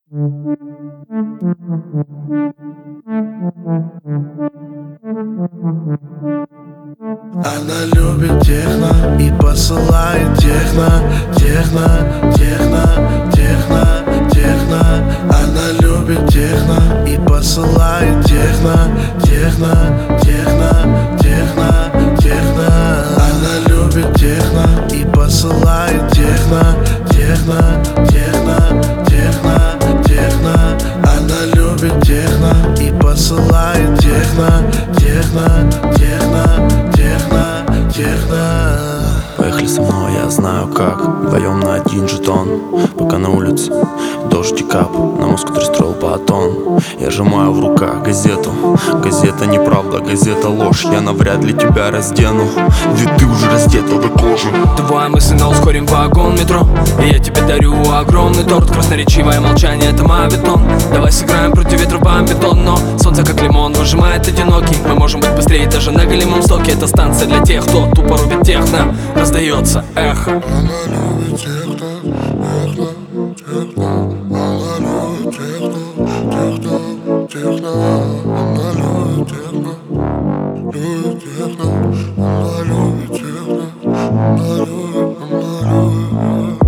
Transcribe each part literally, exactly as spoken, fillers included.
Она любит техно и посылает техно, техно, техно, техно, техно. Она любит техно и посылает техно, техно, техно, техно, техно. Она любит техно и посылает техно, техно, техно, техно, техно. Она любит техно и посылает техно, техно, техно, техно, техно. Поехали со мной, я знаю как. Вдвоем на один жетон. Пока на улице дождь и кап, на мозг, который строил батон. Я сжимаю в руках газету. Газета неправда, газета ложь. Я навряд ли тебя раздену, ведь ты уже раздета до кожи. Твоя мысль на ускорим вагон метро, и я тебе дарю огромный торт. Красноречивое молчание — это моветон. Давай сыграем против ветра в бомбетон. Но солнце как лимон выжимает одинокий. Мы можем быть быстрее даже на голимом стоке. Это станция для тех, кто тупо рубит техно. Раздается эхо. Она любит техно, техно, техно. Она любит техно, техно, техно. Она любит техно, любит техно. Она любит техно, она любит, она любит.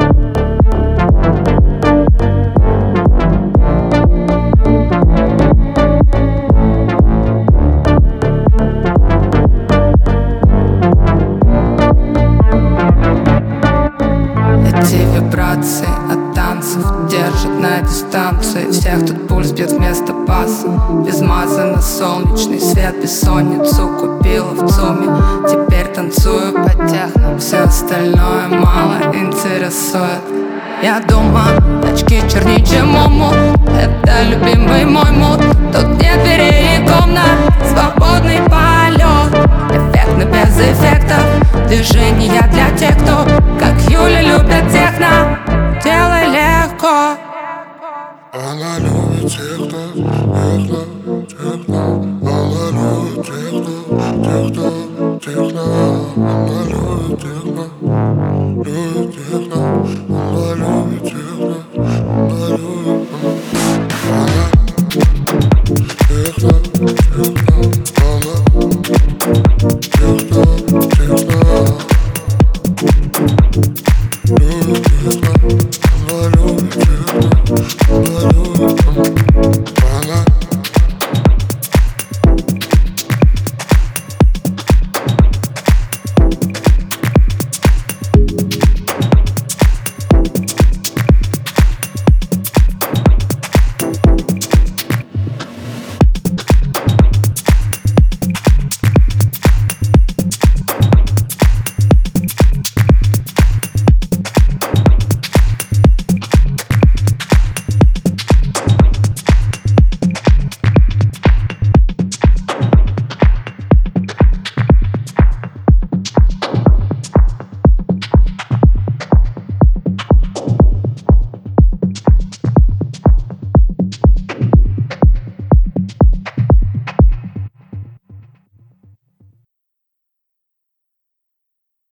Эти вибрации от танцев держат на дистанции. Всех тут пульс бьет вместо паса. Без маза на солнечный свет. Бессонницу купила в ЦУМе. Теперь танцую по техно. Все остальное мало интересует. Я думаю, очки чернее, чем муму. Это любимый мой мут. Тут нет дверей и комнат. Свободный полет. Эффектно без эффектов. Движения для тех, кто как Юля любят техно. Делай легко. Она любит техно, техно, техно. Она любит техно, техно, техно. Она любит техно, любит техно. Она любит техно, она любит. Она техно, техно. Она техно, техно. Любит техно, она любит техно.